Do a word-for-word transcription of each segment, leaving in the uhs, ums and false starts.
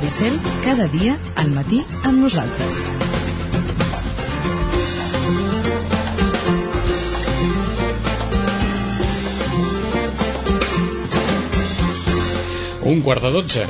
Cel, cada dia al matí amb nosaltres. Un quart de dotze.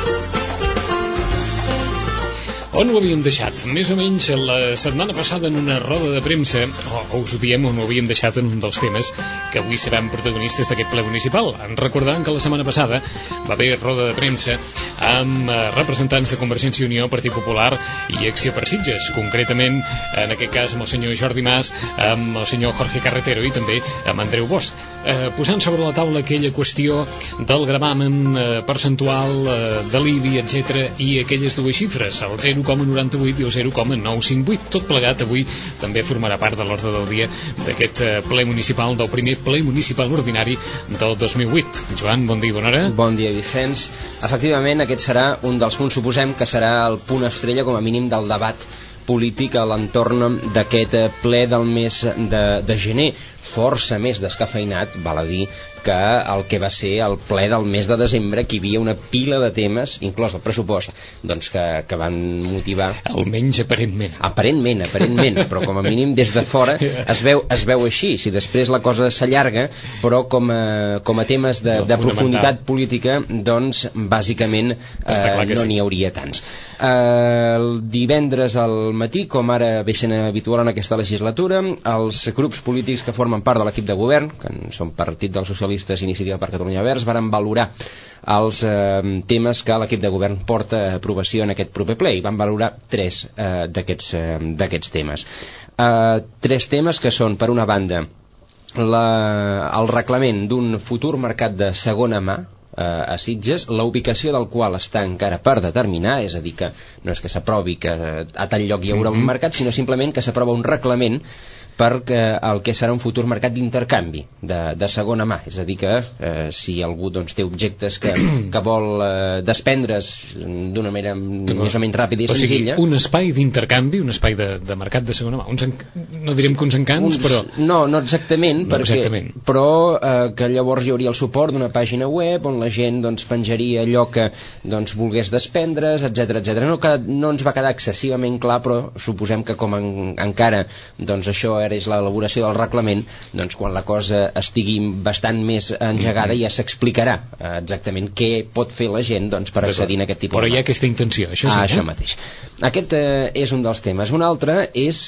On ho havíem deixat? Més o menys la setmana passada en una roda de premsa, o, o us ho diem, on ho havíem deixat en un dels temes que avui seran protagonistes d'aquest ple municipal. En recordant que la setmana passada va haver roda de premsa amb representants de Convergència i Unió, Partit Popular i Acció per Sitges, concretament en aquest cas amb el senyor Jordi Mas, amb el senyor Jorge Carretero i també amb Andreu Bosch, eh, posant sobre la taula aquella qüestió del gravamen eh, percentual eh, de l'I B I, etcètera, i aquelles dues xifres, el zero coma noranta vuit i el zero coma nou cinc vuit. Tot plegat avui també formarà part de l'ordre del dia d'aquest ple municipal, del primer ple municipal ordinari del dos mil vuit. Joan, bon dia, bona hora. Bon dia, Vicenç. Efectivament, aquest serà un dels punts, suposem que serà el punt estrella, com a mínim, del debat polític a l'entorn d'aquest ple del mes de, de gener, força més descafeinat, val a dir, que el que va ser el ple del mes de desembre, que hi havia una pila de temes, inclòs el pressupost, doncs que, que van motivar... Almenys aparentment. Aparentment, aparentment, però com a mínim des de fora es veu, es veu així. Si després la cosa s'allarga, però com a, com a temes de, de profunditat política, doncs bàsicament eh, no n'hi hauria tants. Eh, el divendres al matí, com ara ve sent habitual en aquesta legislatura, els grups polítics que formen part de l'equip de govern, que són Partit dels Socialistes i Iniciativa per Catalunya Verds, varen valorar els eh, temes que l'equip de govern porta a aprovació en aquest proper ple, i van valorar tres eh, d'aquests eh, d'aquests temes. Eh, tres temes que són, per una banda, la, el reglament d'un futur mercat de segona mà a Sitges, la ubicació del qual està encara per determinar, és a dir, que no és que s'aprovi que a tal lloc hi haurà un mercat, sinó simplement que s'aprova un reglament per el que serà un futur mercat d'intercanvi de, de segona mà, és a dir que eh, si algú doncs, té objectes que, que vol eh, desprendre's d'una manera més o menys ràpida i o senzilla, sigui, un espai d'intercanvi, un espai de, de mercat de segona mà, uns en... no direm que uns encants, uns... però... no, no exactament, no perquè... exactament. però eh, que llavors hi hauria el suport d'una pàgina web on la gent doncs, penjaria allò que doncs, volgués desprendre's, etcètera etcètera. No, que no ens va quedar excessivament clar, però suposem que com en, encara doncs, això és l'elaboració del reglament, doncs quan la cosa estigui bastant més engegada ja s'explicarà exactament què pot fer la gent doncs, per accedir a aquest tipus. Però hi ha aquesta intenció, això sí. Ah, això mateix. Aquest eh, és un dels temes. Un altre és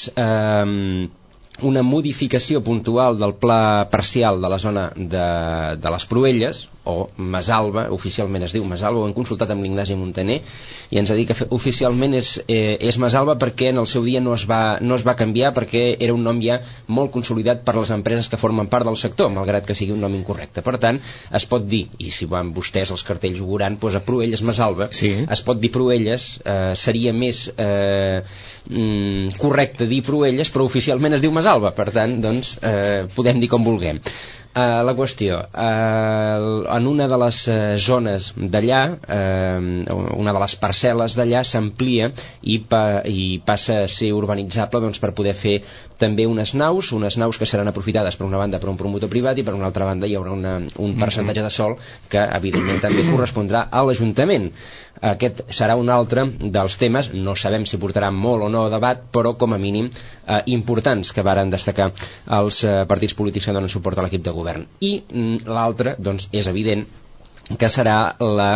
eh, una modificació puntual del pla parcial de la zona de, de les Proelles, o Masalva, oficialment es diu Masalva, ho hem consultat amb l'Ignasi Montaner i ens ha dit que oficialment és, eh, és Masalva perquè en el seu dia no es, va, no es va canviar, perquè era un nom ja molt consolidat per les empreses que formen part del sector, malgrat que sigui un nom incorrecte. Per tant, es pot dir, i si van vostès els cartells ho veuran, doncs a Proelles Masalva, sí. Es pot dir Proelles, eh, seria més eh, mm, correcte dir Proelles, però oficialment es diu Masalva, per tant, doncs, eh, podem dir com vulguem. Uh, la qüestió, uh, en una de les uh, zones d'allà, uh, una de les parcel·les d'allà s'amplia i, pa, i passa a ser urbanitzable doncs, per poder fer també unes naus, unes naus que seran aprofitades per una banda per un promotor privat i per una altra banda hi haurà una, un percentatge de sòl que evidentment també correspondrà a l'Ajuntament. Aquest serà un altre dels temes, no sabem si portarà molt o no a debat, però com a mínim eh, importants que varen destacar els eh, partits polítics que donen suport a l'equip de govern. I mm, l'altre, doncs, és evident que serà la...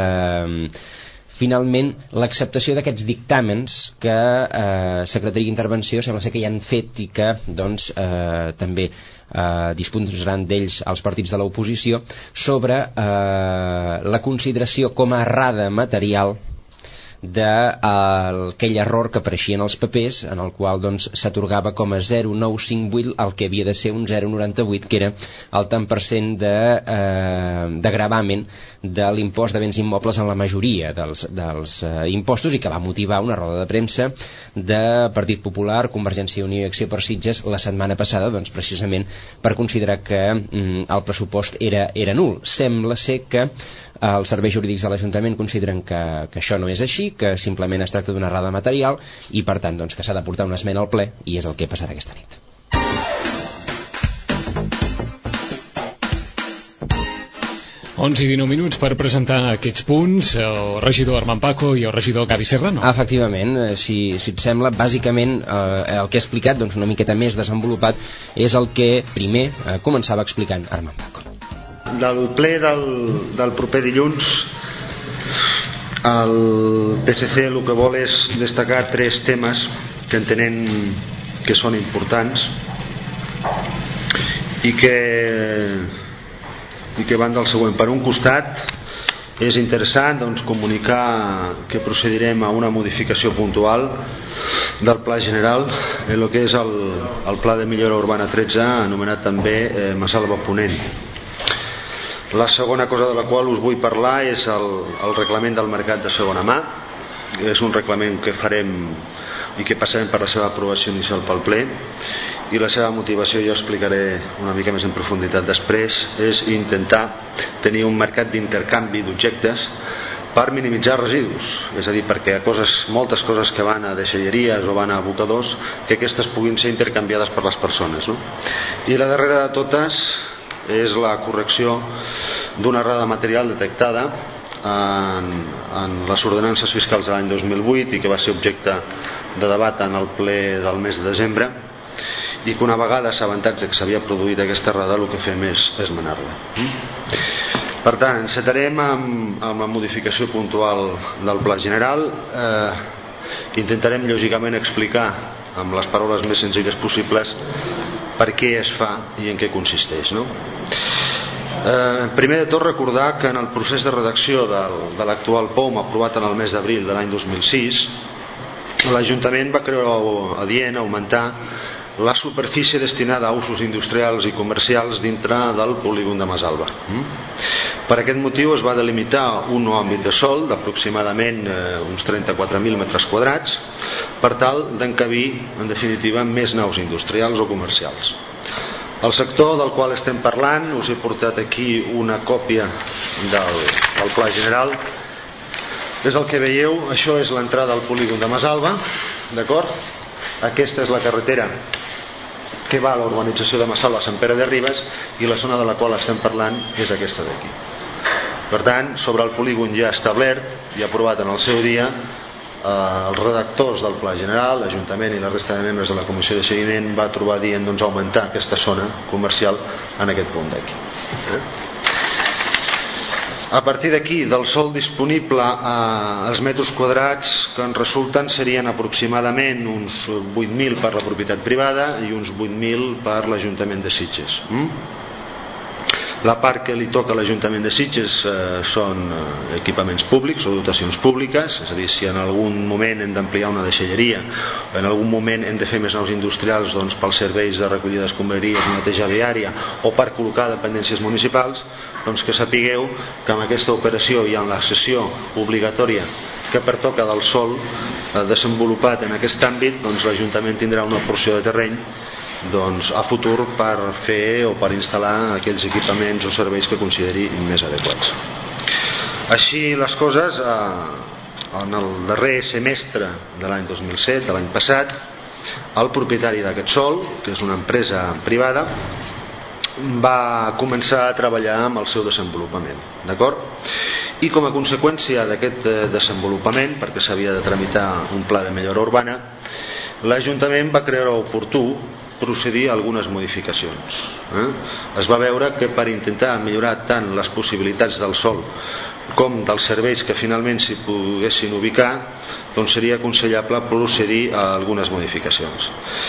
Eh, finalment l'acceptació d'aquests dictàmens que eh, Secretaria d'Intervenció sembla ser que ja han fet i que doncs, eh, també eh, disposaran d'ells els partits de l'oposició sobre eh, la consideració com a errada material d'aquell error que apareixia en els papers en el qual doncs, s'atorgava com a zero coma nou cinc vuit el que havia de ser un zero coma noranta vuit, que era el tant per cent de, eh, de gravamen de l'impost de béns immobles en la majoria dels, dels eh, impostos, i que va motivar una roda de premsa de Partit Popular, Convergència i Unió i Acció per Sitges la setmana passada, doncs precisament per considerar que mm, el pressupost era, era nul. Sembla ser que els serveis jurídics de l'Ajuntament consideren que, que això no és així, que simplement es tracta d'una errada material i per tant doncs, que s'ha de portar una esmena al ple, i és el que passarà aquesta nit. onze i dinou minuts per presentar aquests punts, el regidor Armand Paco i el regidor Gavi Serrano. Efectivament, si, si et sembla, bàsicament eh, el que he explicat, doncs una miqueta més desenvolupat, és el que primer eh, començava explicant Armand Paco. Del ple del, del proper dilluns, el P S C el que vol és destacar tres temes que entenem que són importants i que i que van del següent. Per un costat, és interessant doncs, comunicar que procedirem a una modificació puntual del pla general en el que és el, el pla de millora urbana tretze, anomenat també eh, Masalva Ponent. La segona cosa de la qual us vull parlar és el, el reglament del mercat de segona mà. És un reglament que farem i que passarem per la seva aprovació inicial pel ple, i la seva motivació jo explicaré una mica més en profunditat després. És intentar tenir un mercat d'intercanvi d'objectes per minimitzar residus, és a dir, perquè coses, moltes coses que van a deixalleries o van a abocadors, que aquestes puguin ser intercanviades per les persones, no? I la darrera de totes és la correcció d'una errada material detectada en, en les ordenances fiscals de l'any dos mil vuit i que va ser objecte de debat en el ple del mes de desembre, i que una vegada s'avantatge que s'havia produït aquesta errada, el que fem és esmenar-la. Per tant, encetarem amb, amb la modificació puntual del pla general. eh, intentarem lògicament explicar amb les paraules més senzilles possibles per què es fa i en què consisteix, no? Eh, primer de tot recordar que en el procés de redacció del, de l'actual P O M aprovat en el mes d'abril de l'any dos mil sis, l'Ajuntament va creure adient augmentar la superfície destinada a usos industrials i comercials dintre del polígon de Masalva. Per aquest motiu es va delimitar un nou àmbit de sòl d'aproximadament eh, uns trenta-quatre mil metres quadrats per tal d'encabir, en definitiva, més naus industrials o comercials. El sector del qual estem parlant, us he portat aquí una còpia del, del pla general. És el que veieu, això és l'entrada al polígon de Masalva, d'acord? Aquesta és la carretera que va a la urbanització de Masalva a Sant Pere de Ribes, i la zona de la qual estem parlant és aquesta d'aquí. Per tant, sobre el polígon ja establert i aprovat en el seu dia, eh, els redactors del Pla General, l'Ajuntament i la resta de membres de la Comissió de Seguiment va trobar dient doncs, augmentar aquesta zona comercial en aquest punt d'aquí. Eh? A partir d'aquí, del sòl disponible, eh, els metres quadrats que en resulten serien aproximadament uns vuit mil per la propietat privada i uns vuit mil per l'Ajuntament de Sitges. Mm? La part que li toca a l'Ajuntament de Sitges eh, són eh, equipaments públics o dotacions públiques, és a dir, si en algun moment hem d'ampliar una deixalleria o en algun moment hem de fer més naus industrials doncs, pels serveis de recollida d'escombraries i neteja viària o per col·locar dependències municipals, doncs que sapigueu que amb aquesta operació i en la cessió obligatòria que pertoca del sòl eh, desenvolupat en aquest àmbit, doncs l'Ajuntament tindrà una porció de terreny doncs, a futur per fer o per instal·lar aquells equipaments o serveis que consideri més adequats. Així les coses, eh, en el darrer semestre de l'any dos mil set, de l'any passat, el propietari d'aquest sòl, que és una empresa privada, va començar a treballar amb el seu desenvolupament, d'acord? I com a conseqüència d'aquest desenvolupament, perquè s'havia de tramitar un pla de millora urbana, l'Ajuntament va creure oportú procedir a algunes modificacions. Eh? Es va veure que per intentar millorar tant les possibilitats del sòl com dels serveis que finalment s'hi poguessin ubicar, doncs seria aconsellable procedir a algunes modificacions.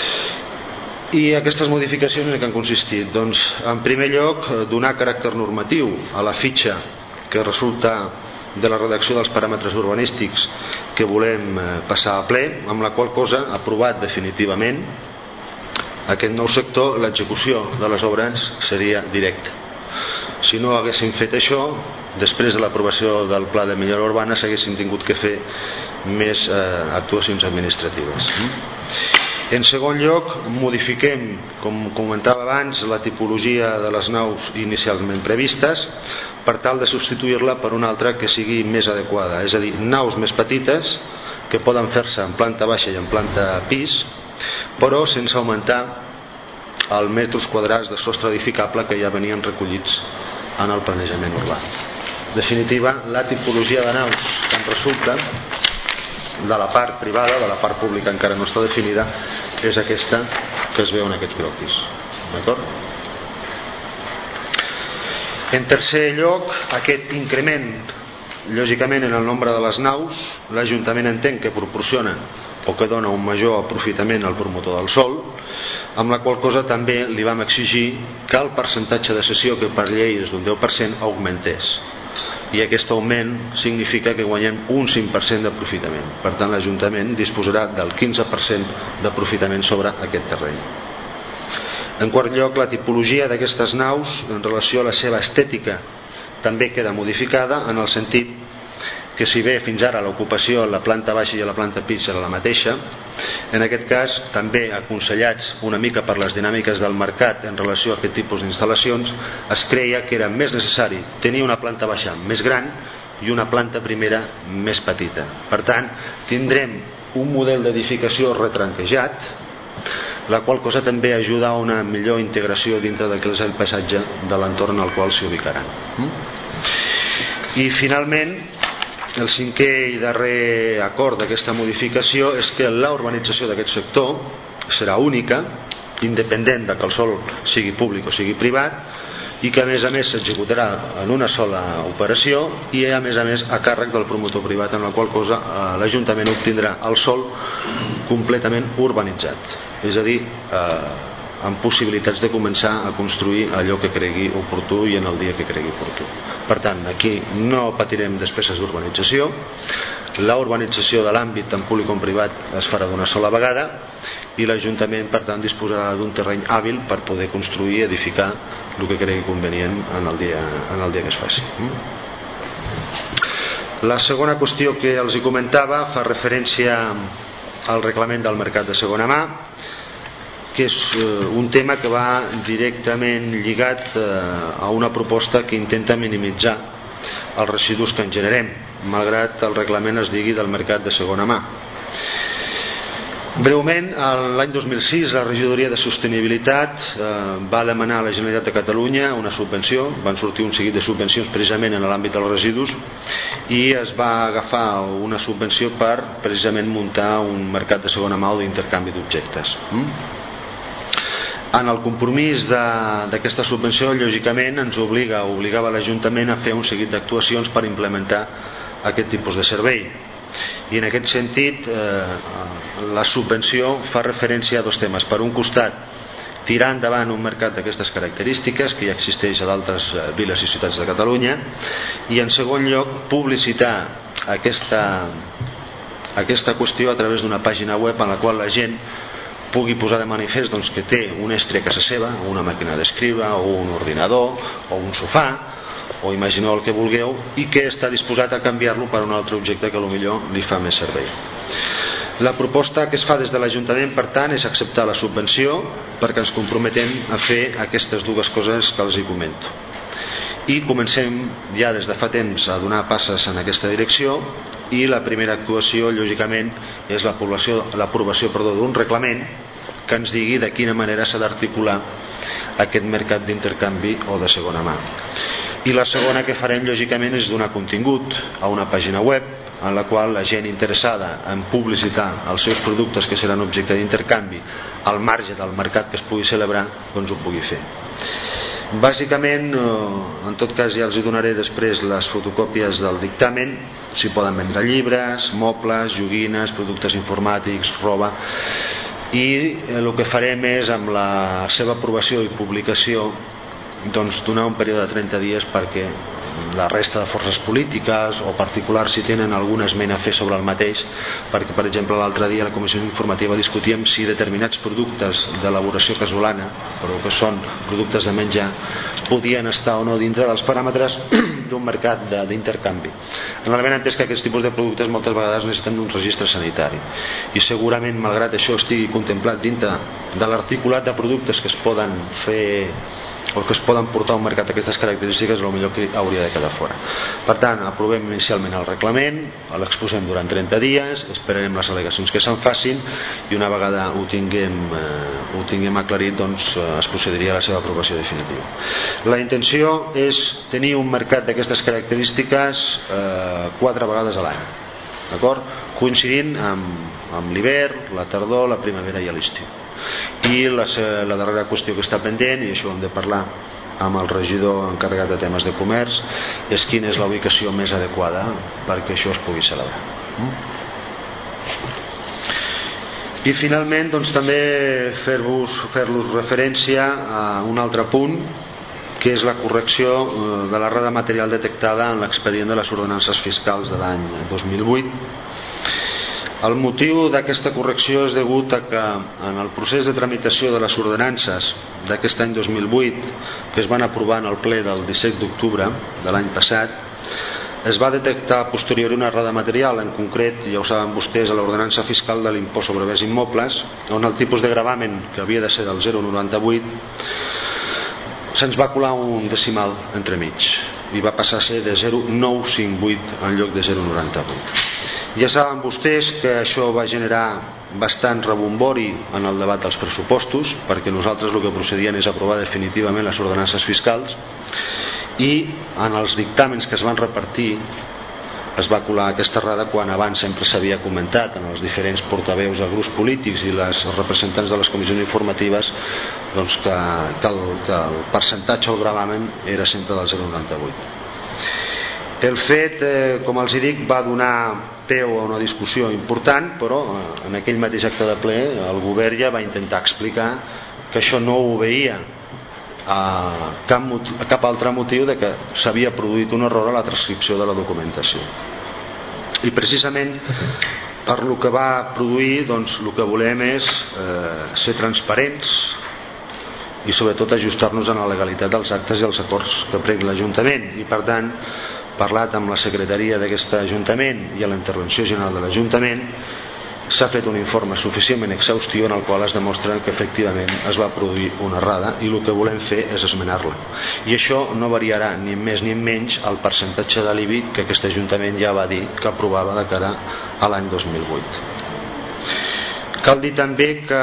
I aquestes modificacions en què han consistit? Doncs, en primer lloc, donar caràcter normatiu a la fitxa que resulta de la redacció dels paràmetres urbanístics que volem passar a ple, amb la qual cosa, aprovat definitivament aquest nou sector, l'execució de les obres seria directa. Si no haguéssim fet això, després de l'aprovació del pla de millora urbana s'haguessin tingut que fer més eh, actuacions administratives. En segon lloc, modifiquem, com comentava abans, la tipologia de les naus inicialment previstes per tal de substituir-la per una altra que sigui més adequada, és a dir, naus més petites que poden fer-se en planta baixa i en planta pis, però sense augmentar els metres quadrats de sostre edificable que ja venien recollits en el planejament urbà. En definitiva, la tipologia de naus que en resulta de la part privada, de la part pública encara no està definida, és aquesta que es veu en aquest croquis. D'acord? En tercer lloc, aquest increment lògicament en el nombre de les naus, l'Ajuntament entén que proporciona o que dona un major aprofitament al promotor del sòl, amb la qual cosa també li vam exigir que el percentatge de cessió, que per llei és d'un deu per cent, augmentés, i aquest augment significa que guanyem un cinc per cent d'aprofitament. Per tant, l'Ajuntament disposarà del quinze per cent d'aprofitament sobre aquest terreny. En quart lloc, la tipologia d'aquestes naus en relació a la seva estètica també queda modificada, en el sentit que si bé fins ara l'ocupació a la planta baixa i a la planta pis era la mateixa, en aquest cas també aconsellats una mica per les dinàmiques del mercat en relació a aquest tipus d'instal·lacions, es creia que era més necessari tenir una planta baixa més gran i una planta primera més petita. Per tant, tindrem un model d'edificació retranquejat, la qual cosa també ajuda a una millor integració dintre del que és el paisatge de l'entorn al qual s'hi ubicaran. I finalment, el cinquè i darrer acord d'aquesta modificació és que la urbanització d'aquest sector serà única, independent de que el sòl sigui públic o sigui privat, i que a més a més s'executarà en una sola operació i a més a més a càrrec del promotor privat, en la qual cosa l'Ajuntament obtindrà el sòl completament urbanitzat, és a dir, eh, amb possibilitats de començar a construir allò que cregui oportú i en el dia que cregui oportú. Per tant, aquí no patirem despeses d'urbanització, la urbanització de l'àmbit tant públic com privat es farà d'una sola vegada i l'Ajuntament, per tant, disposarà d'un terreny hàbil per poder construir i edificar el que cregui convenient en el dia, en el dia que es faci. La segona qüestió que els hi comentava fa referència al reglament del mercat de segona mà, que és un tema que va directament lligat a una proposta que intenta minimitzar els residus que en generem, malgrat el reglament es digui del mercat de segona mà. Breument, l'any dos mil sis la regidoria de sostenibilitat eh, va demanar a la Generalitat de Catalunya una subvenció, van sortir un seguit de subvencions precisament en l'àmbit dels residus, i es va agafar una subvenció per precisament muntar un mercat de segona mà o d'intercanvi d'objectes. Mm? En el compromís d'aquesta subvenció, lògicament ens obliga, obligava l'Ajuntament a fer un seguit d'actuacions per implementar aquest tipus de servei. I en aquest sentit eh, la subvenció fa referència a dos temes. Per un costat, tirar endavant un mercat d'aquestes característiques que ja existeix a d'altres eh, viles i ciutats de Catalunya, i en segon lloc publicitar aquesta, aquesta qüestió a través d'una pàgina web en la qual la gent pugui posar de manifest doncs, que té un estri a casa seva, una màquina d'escriure o un ordinador o un sofà o imagineu el que vulgueu, i que està disposat a canviar-lo per un altre objecte que potser li fa més servei. La proposta que es fa des de l'Ajuntament, per tant, és acceptar la subvenció perquè ens comprometem a fer aquestes dues coses que els hi comento. I comencem ja des de fa temps a donar passes en aquesta direcció, i la primera actuació, lògicament, és l'aprovació d'un reglament que ens digui de quina manera s'ha d'articular aquest mercat d'intercanvi o de segona mà. I la segona que farem, lògicament, és donar contingut a una pàgina web en la qual la gent interessada en publicitar els seus productes que seran objecte d'intercanvi al marge del mercat que es pugui celebrar, doncs ho pugui fer. Bàsicament, en tot cas ja els donaré després les fotocòpies del dictamen. S'hi poden vendre llibres, mobles, joguines, productes informàtics, roba, i el que farem és, amb la seva aprovació i publicació, doncs donar un període de trenta dies perquè la resta de forces polítiques o particulars si tenen alguna esmena a fer sobre el mateix, perquè per exemple l'altre dia a la comissió informativa discutíem si determinats productes d'elaboració casolana, però que són productes de menjar, podien estar o no dintre dels paràmetres d'un mercat d'intercanvi. Normalment entès que aquests tipus de productes moltes vegades necessiten un registre sanitari, i segurament malgrat això estigui contemplat dintre de l'articulat de productes que es poden fer o que es poden portar a un mercat d'aquestes característiques, el millor que hauria de quedar fora. Per tant, aprovem inicialment el reglament, l'exposem durant trenta dies, esperarem les al·legacions que se'n facin i una vegada ho tinguem, eh, ho tinguem aclarit, doncs es procediria a la seva aprovació definitiva. La intenció és tenir un mercat d'aquestes característiques eh, quatre vegades a l'any, d'acord? Coincidint amb, amb l'hivern, la tardor, la primavera i l'estiu. I la, la darrera qüestió que està pendent, i això ho hem de parlar amb el regidor encarregat de temes de comerç, és quina és la ubicació més adequada perquè això es pugui celebrar. I finalment doncs, també fer-vos fer-los referència a un altre punt, que és la correcció de l'errada material detectada en l'expedient de les ordenances fiscals de l'any dos mil vuit. El motiu d'aquesta correcció és degut a que en el procés de tramitació de les ordenances d'aquest any dos mil vuit, que es van aprovar en el ple del disset d'octubre de l'any passat, es va detectar a posteriori una errada material, en concret, ja ho saben vostès, a l'ordenança fiscal de l'impost sobre béns immobles, on el tipus de gravamen, que havia de ser del zero coma noranta vuit, se'ns va colar un decimal entremig i va passar a ser de zero coma nou cinc vuit en lloc de zero coma noranta vuit. Ja saben vostès que això va generar bastant rebombori en el debat dels pressupostos, perquè nosaltres el que procedien és aprovar definitivament les ordenances fiscals, i en els dictàmens que es van repartir es va colar aquesta errada quan abans sempre s'havia comentat en els diferents portaveus dels grups polítics i les representants de les comissions informatives, doncs que, que, el, que el percentatge o el gravamen era sempre del zero coma noranta vuit. El fet, eh, com els dic, va donar peu a una discussió important, però eh, en aquell mateix acte de ple el govern ja va intentar explicar que això no ho veia a cap, a cap altre motiu de que s'havia produït un error a la transcripció de la documentació. I precisament per lo que va produir, doncs el que volem és eh, ser transparents i sobretot ajustar-nos a la legalitat dels actes i els acords que pregui l'Ajuntament, i per tant parlat amb la secretaria d'aquest Ajuntament i a la intervenció general de l'Ajuntament s'ha fet un informe suficientment exhaustiu en el qual es demostra que efectivament es va produir una errada i el que volem fer és esmenar-la, i això no variarà ni més ni menys el percentatge de l'I B I que aquest Ajuntament ja va dir que aprovava de cara a l'any dos mil vuit. Cal dir també que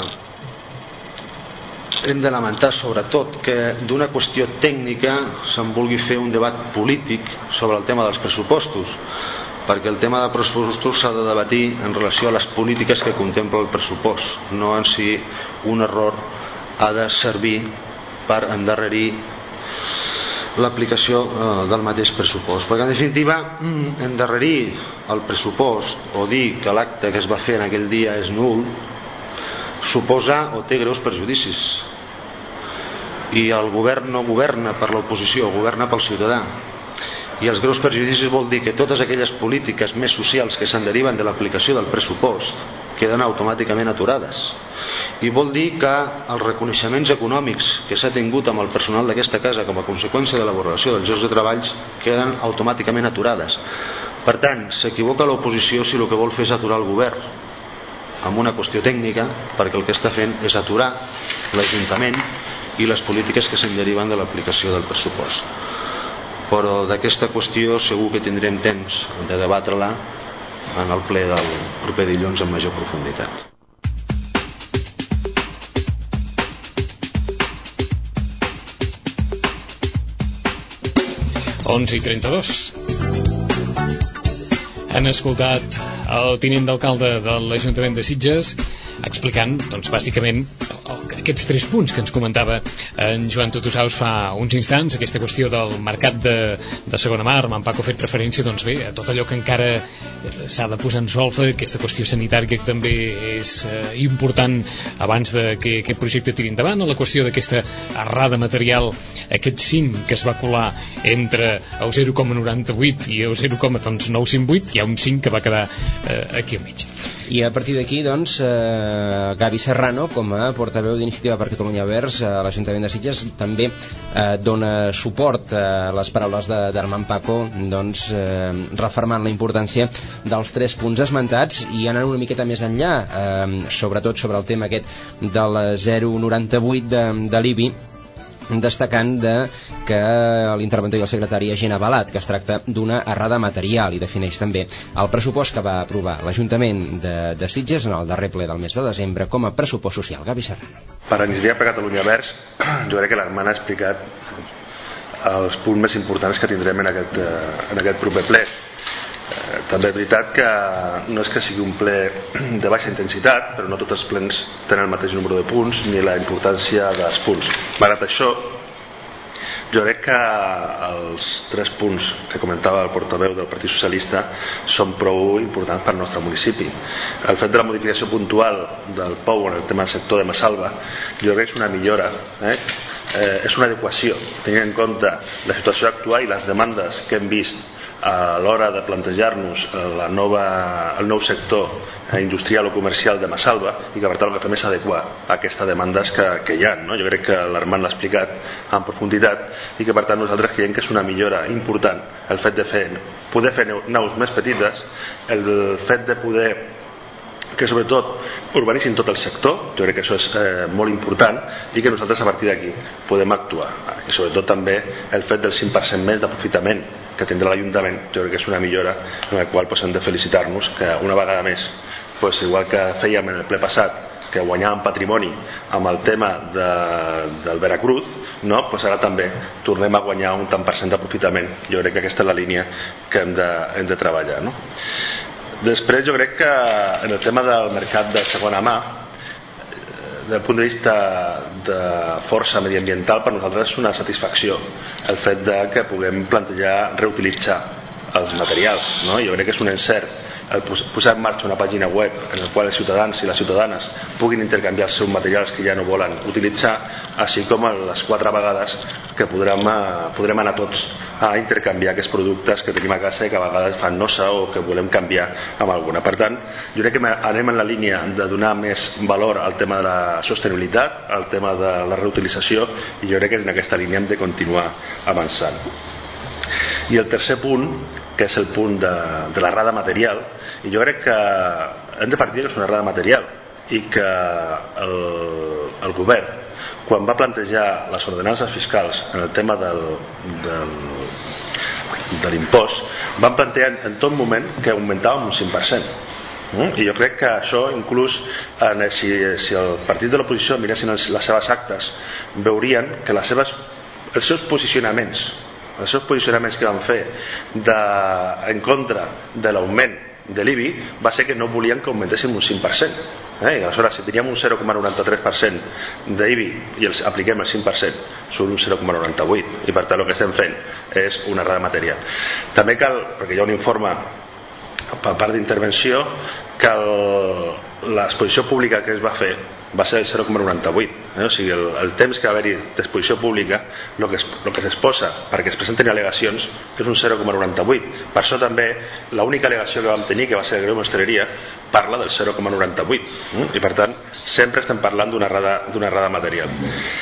hem de lamentar sobretot que d'una qüestió tècnica se'n vulgui fer un debat polític sobre el tema dels pressupostos, perquè el tema de pressupostos s'ha de debatir en relació a les polítiques que contempla el pressupost, no en si un error ha de servir per endarrerir l'aplicació eh, del mateix pressupost, perquè en definitiva endarrerir el pressupost o dir que l'acte que es va fer en aquell dia és nul suposa o té greus perjudicis, i el govern no governa per l'oposició, governa pel ciutadà, i els greus perjudicis vol dir que totes aquelles polítiques més socials que se'n deriven de l'aplicació del pressupost queden automàticament aturades, i vol dir que els reconeixements econòmics que s'ha tingut amb el personal d'aquesta casa com a conseqüència de l'elaboració dels llocs de treballs queden automàticament aturades. Per tant, s'equivoca l'oposició si el que vol fer és aturar el govern amb una qüestió tècnica, perquè el que està fent és aturar l'Ajuntament i les polítiques que se'n deriven de l'aplicació del pressupost. Però d'aquesta qüestió segur que tindrem temps de debatre-la en el ple del proper dilluns amb major profunditat. onze i trenta-dos. Han escoltat el tinent d'alcalde de l'Ajuntament de Sitges explicant, doncs, bàsicament aquests tres punts que ens comentava en Joan Tutusaus fa uns instants, aquesta qüestió del mercat de, de segona mà. En Paco ha fet referència, doncs bé, a tot allò que encara s'ha de posar en solfa, aquesta qüestió sanitària que també és eh, important abans de que aquest projecte tiri endavant, a la qüestió d'aquesta errada material, aquest cinc que es va colar entre el zero coma noranta vuit i el zero coma nou cinc vuit, hi ha un cinc que va quedar eh, aquí al mig. I a partir d'aquí, doncs, eh, Gavi Serrano, com a portaveu d'Iniciativa per Catalunya Verds a l'Ajuntament de Sitges, també eh, dona suport a les paraules d'Armand Paco, doncs, eh, refermant la importància dels tres punts esmentats i anant una miqueta més enllà, eh, sobretot sobre el tema aquest del zero coma noranta vuit de, de l'I B I, destacant de que l'interventor i el secretari hagin avalat que es tracta d'una errada material i defineix també el pressupost que va aprovar l'Ajuntament de, de Sitges en el darrer ple del mes de desembre com a pressupost social. Gavi Serrano. Per Iniciativa per Catalunya Verds, jo crec que l'Armand ha explicat els punts més importants que tindrem en aquest, en aquest proper ple. També és veritat que no és que sigui un ple de baixa intensitat, però no tots els plens tenen el mateix número de punts ni la importància dels punts. Malgrat això, jo crec que els tres punts que comentava el portaveu del Partit Socialista són prou importants per al nostre municipi. El fet de la modificació puntual del P O U en el tema del sector de Massalva jo crec que és una millora, eh? Eh, és una adequació, tenint en compte la situació actual i les demandes que hem vist a l'hora de plantejar-nos la nova, el nou sector industrial o comercial de Massalva, i que per tant el que fem és adequar a aquestes demandes que, que hi ha, no? Jo crec que l'Armand l'ha explicat en profunditat i que per tant nosaltres creiem que és una millora important el fet de fer, poder fer naus més petites, el fet de poder que sobretot urbanitzin tot el sector, jo crec que això és eh, molt important i que nosaltres a partir d'aquí podem actuar, i sobretot també el fet del cinc per cent més d'aprofitament que tindrà l'Ajuntament, jo crec que és una millora en la qual pues, hem de felicitar-nos que una vegada més, pues, igual que fèiem en el ple passat que guanyàvem patrimoni amb el tema de, del Veracruz, no? Pues ara també tornem a guanyar un tant per cent d'aprofitament. Jo crec que aquesta és la línia que hem de, hem de treballar, no? Després jo crec que en el tema del mercat de segona mà, des del punt de vista de força mediambiental, per nosaltres és una satisfacció el fet de que puguem plantejar reutilitzar els materials, no? Jo crec que és un encert el posar en marxa una pàgina web en la qual els ciutadans i les ciutadanes puguin intercanviar els seus materials que ja no volen utilitzar, així com les quatre vegades que podrem, podrem anar tots a intercanviar aquests productes que tenim a casa i que a vegades fan nosa o que volem canviar amb alguna. Per tant, jo crec que anem en la línia de donar més valor al tema de la sostenibilitat, al tema de la reutilització, i jo crec que en aquesta línia hem de continuar avançant. I el tercer punt, que és el punt de, de l'errada material, i jo crec que hem de partir que és una errada material i que el, el govern, quan va plantejar les ordenances fiscals en el tema del, del, de l'impost, van plantejar en tot moment que augmentàvem un cinc per cent. I jo crec que això inclús en, si, si el partit de l'oposició miressin les seves actes, veurien que les seves, els seus posicionaments els seus posicionaments que van fer de, en contra de l'augment de l'I B I va ser que no volien que augmentéssim un cinc per cent. Eh? Aleshores, si teníem un zero coma noranta-tres per cent d'I B I i els apliquem el cinc per cent, surt un zero coma noranta-vuit, i per tant el que estem fent és una errada material. També cal, perquè hi ha un informe per part d'intervenció, que el, l'exposició pública que es va fer va ser el zero coma noranta-vuit, eh? O sigui, el, el temps que va haver-hi d'exposició pública, el que, es, el que s'exposa perquè es presenten al·legacions és un zero coma noranta-vuit. Per això també l'única al·legació que vam tenir, que va ser el greu mostreria, parla del zero coma noranta-vuit, eh? I per tant sempre estem parlant d'una errada, d'una errada material.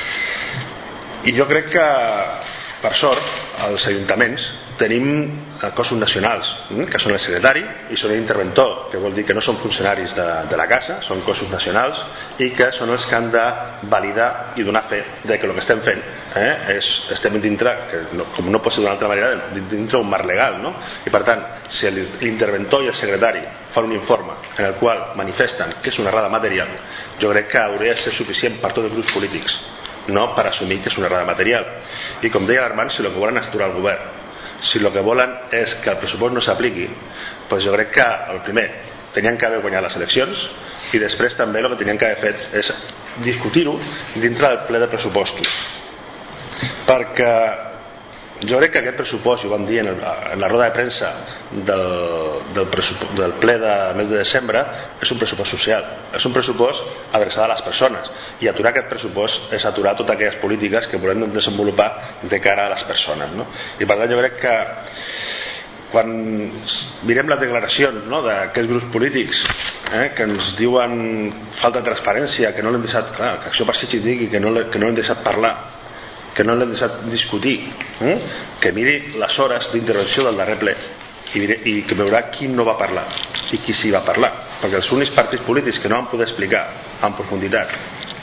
I jo crec que per sort els ajuntaments tenim cossos nacionals, que són el secretari i són l'interventor, que vol dir que no són funcionaris de, de la casa, són cossos nacionals i que són els que han de validar i donar fe de que el que estem fent eh, és, estem dintre, que no, com no pot ser d'una altra manera, dintre un marc legal, no? I per tant, si l'interventor i el secretari fan un informe en el qual manifesten que és una errada material, jo crec que hauria de ser suficient per tots els grups polítics, no per assumir que és una errada material. I com deia l'Armand, si el que volen és aturar el govern, si el que volen és que el pressupost no s'apliqui, doncs jo crec que el primer tenien que haver guanyat les eleccions i després també el que tenien que haver fet és discutir-ho dintre del ple de pressupostos, perquè jo crec que aquest pressupost, i ho vam dir en, el, en la roda de premsa del, del, del ple de mes de desembre, és un pressupost social, és un pressupost adreçat a les persones, i aturar aquest pressupost és aturar totes aquelles polítiques que volem desenvolupar de cara a les persones, no? I per tant jo crec que quan mirem les declaracions, no, d'aquests grups polítics eh, que ens diuen falta de transparència, que no l'hem deixat, clar, que Acció per Sitges digui que no l'hem deixat parlar, que no l'hem deixat discutir, eh? Que miri les hores d'intervenció del darrer ple i, i que veurà qui no va parlar i qui sí va parlar, perquè els únics partits polítics que no van poder explicar en profunditat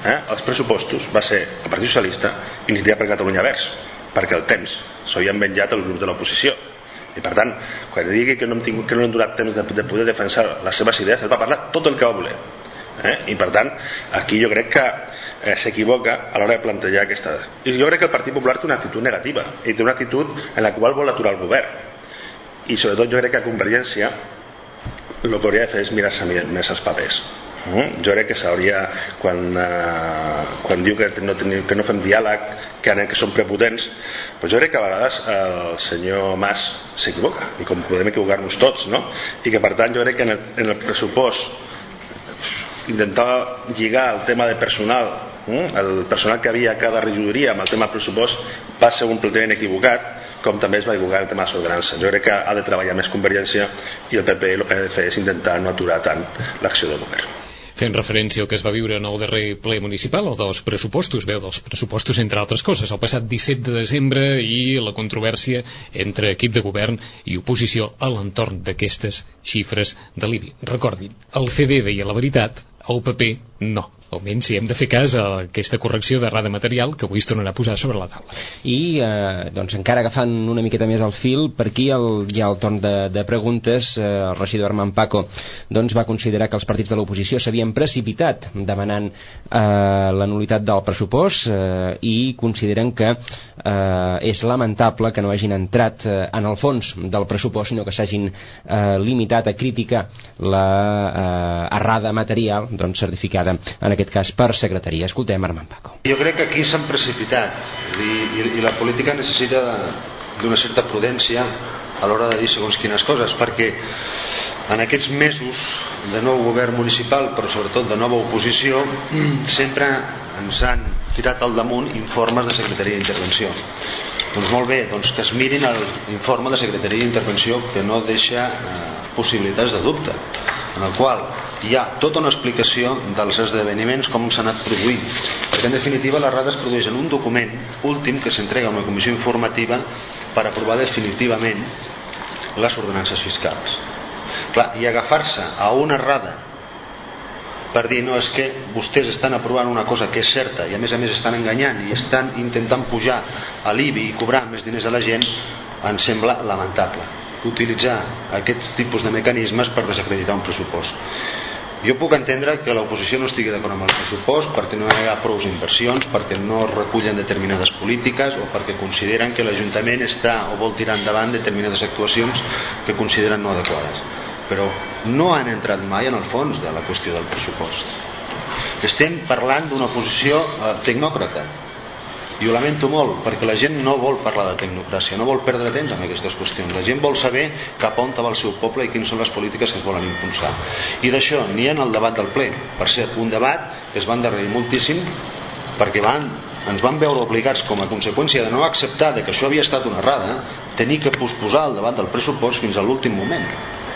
eh, els pressupostos va ser el Partit Socialista i Iniciativa per Catalunya Verds, perquè el temps s'havien venjat els grups de l'oposició. I per tant, quan digui que no hem, tingut, que no hem donat temps de, de poder defensar les seves idees, es va parlar tot el que va voler. Eh? I per tant, aquí jo crec que eh, s'equivoca a l'hora de plantejar aquesta... I jo crec que el Partit Popular té una actitud negativa i té una actitud en la qual vol aturar el govern. I sobretot jo crec que a Convergència el que hauria de fer és mirar-se més els papers. Mm? Jo crec que s'hauria, quan, eh, quan diu que no, tenim, que no fem diàleg, que, que són prepotents, doncs jo crec que a vegades el senyor Mas s'equivoca, i com podem equivocar-nos tots, no? I que per tant jo crec que en el, en el pressupost intentar lligar el tema de personal, mm? el personal que havia a cada regidoria amb el tema del pressupost va ser un plantejament equivocat, com també es va equivocar el tema de l'ordenança. Jo crec que ha de treballar més Convergència i el P P el que ha de fer és intentar no aturar tant l'acció del govern. Fent referència al que es va viure en el darrer ple municipal o dels pressupostos, veu, dels pressupostos entre altres coses, el passat disset de desembre i la controvèrsia entre equip de govern i oposició a l'entorn d'aquestes xifres de l'I B I. Recordin, el C D deia la veritat, el P P no. Almenys si hem de fer cas a aquesta correcció d'errada material que avui es tornarà a posar sobre la taula. I eh, doncs encara agafant una miqueta més el fil, per aquí el, hi ha el torn de, de preguntes. eh, el regidor Armand Paco doncs, va considerar que els partits de l'oposició s'havien precipitat demanant eh, la nul·litat del pressupost eh, i consideren que eh, és lamentable que no hagin entrat eh, en el fons del pressupost, sinó que s'hagin eh, limitat a criticar la eh, errada material doncs, certificada en aquest cas per secretaria. Escoltem Armand Paco. Jo crec que aquí s'han precipitat i, i, i la política necessita d'una certa prudència a l'hora de dir segons quines coses, perquè en aquests mesos de nou govern municipal, però sobretot de nova oposició, sempre ens han tirat al damunt informes de secretaria d'intervenció. Doncs molt bé, doncs que es mirin l'informe de secretaria d'intervenció, que no deixa eh, possibilitats de dubte, en el qual hi ha tota una explicació dels esdeveniments com s'han anat produint, perquè en definitiva l'errada es produeix en un document últim que s'entrega a una comissió informativa per aprovar definitivament les ordenances fiscals. Clar, i agafar-se a una errada per dir no, és que vostès estan aprovant una cosa que és certa i a més a més estan enganyant i estan intentant pujar a l'I B I i cobrar més diners a la gent, em sembla lamentable utilitzar aquests tipus de mecanismes per desacreditar un pressupost. Jo puc entendre que l'oposició no estigui d'acord amb el pressupost perquè no hi ha prou inversions, perquè no recullen determinades polítiques o perquè consideren que l'Ajuntament està o vol tirar endavant determinades actuacions que consideren no adequades. Però no han entrat mai en el fons de la qüestió del pressupost. Estem parlant d'una oposició eh, tecnòcrata. I ho lamento molt, perquè la gent no vol parlar de tecnocràcia, no vol perdre temps amb aquestes qüestions. La gent vol saber cap on va el seu poble i quines són les polítiques que es volen impulsar. I d'això n'hi ha en el debat del ple. Per cert, un debat que es va endarrerir moltíssim perquè van, ens van veure obligats, com a conseqüència de no acceptar de que això havia estat una errada, tenir que posposar el debat del pressupost fins a l'últim moment.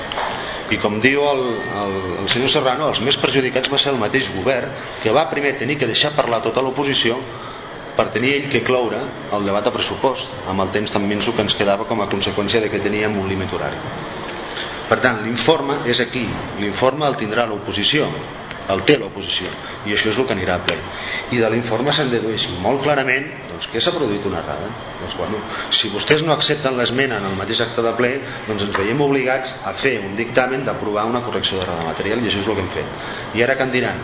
I com diu el, el, el senyor Serrano, els més perjudicats va ser el mateix govern, que va primer tenir que deixar parlar tota l'oposició per tenir ell que cloure el debat de pressupost amb el temps tan minso que ens quedava com a conseqüència de que teníem un límit horari. Per tant, l'informe és aquí, l'informe el tindrà l'oposició, el té l'oposició, i això és el que anirà a ple. I de l'informe se'n dedueix molt clarament doncs, que s'ha produït una errada. Doncs, bueno, si vostès no accepten l'esmena en el mateix acte de ple, doncs ens veiem obligats a fer un dictamen d'aprovar una correcció d'errada material, i això és el que hem fet. I ara què en diran?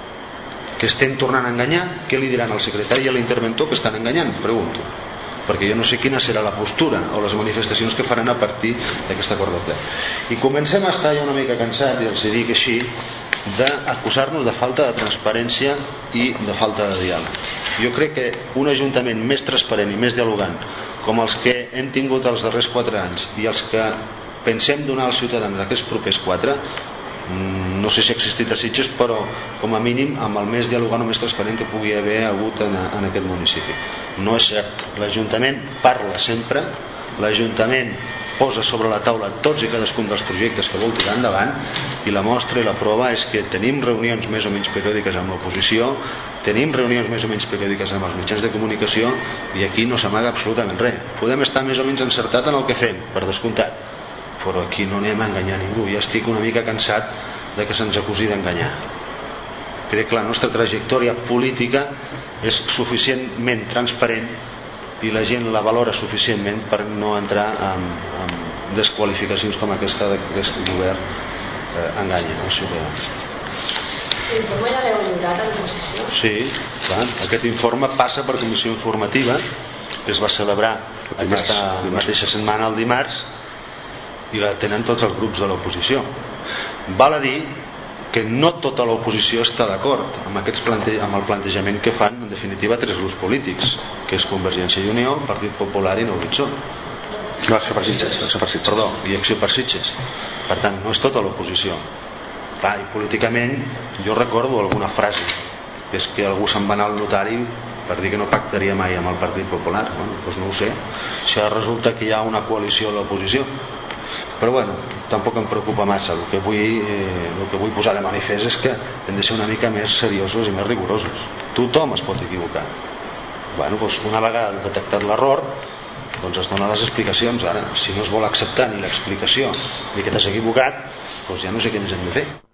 Que estem tornant a enganyar? Què li diran al secretari i a l'interventor que estan enganyant? Pregunto. Perquè jo no sé quina serà la postura o les manifestacions que faran a partir d'aquest acord de ple. I comencem a estar ja una mica cansats, i els dic així, d'acusar-nos de falta de transparència i de falta de diàleg. Jo crec que un ajuntament més transparent i més dialogant com els que hem tingut els darrers quatre anys i els que pensem donar als ciutadans aquests propers quatre, no sé si ha existit a Sitges, però com a mínim amb el més dialogant o més transparent que pugui haver hagut en, en aquest municipi. No és cert. L'Ajuntament parla sempre, l'Ajuntament posa sobre la taula tots i cadascun dels projectes que vol tirar endavant, i la mostra i la prova és que tenim reunions més o menys periòdiques amb l'oposició, tenim reunions més o menys periòdiques amb els mitjans de comunicació, i aquí no s'amaga absolutament res. Podem estar més o menys encertat en el que fem, per descomptat, però aquí no anem a enganyar ningú. Ja estic una mica cansat de que se'ns acusi d'enganyar. crec que la nostra trajectòria política és suficientment transparent i la gent la valora suficientment per no entrar en, en desqualificacions com aquesta d'aquest govern eh, enganya els ciutadans. L'informe ja l'heu lliurat a l'oposició? Sí, clar, aquest informe passa per comissió informativa que es va celebrar aquesta mateixa setmana el dimarts i la tenen tots els grups de l'oposició. Val a dir que no tota l'oposició està d'acord amb, aquests plante amb el plantejament que fan en definitiva tres grups polítics, que és Convergència i Unió, Partit Popular i Nou Horitzó. No, Acció per Sitges, Acció per Sitges. Perdó, i Acció per Sitges. Per tant, no és tota l'oposició. Clar, i políticament jo recordo alguna frase, que és que algú se'n va anar al notari per dir que no pactaria mai amb el Partit Popular. Bueno, doncs no ho sé. Això resulta que hi ha una coalició a l'oposició. Però bueno, tampoc em preocupa massa. El que vull, eh, el que vull posar de manifest és que hem de ser una mica més seriosos i més rigorosos. Tothom es pot equivocar. Bueno, doncs una vegada detectat l'error, doncs es donen les explicacions. Ara, si no es vol acceptar ni l'explicació ni que t'has equivocat, doncs ja no sé què més hem de fer.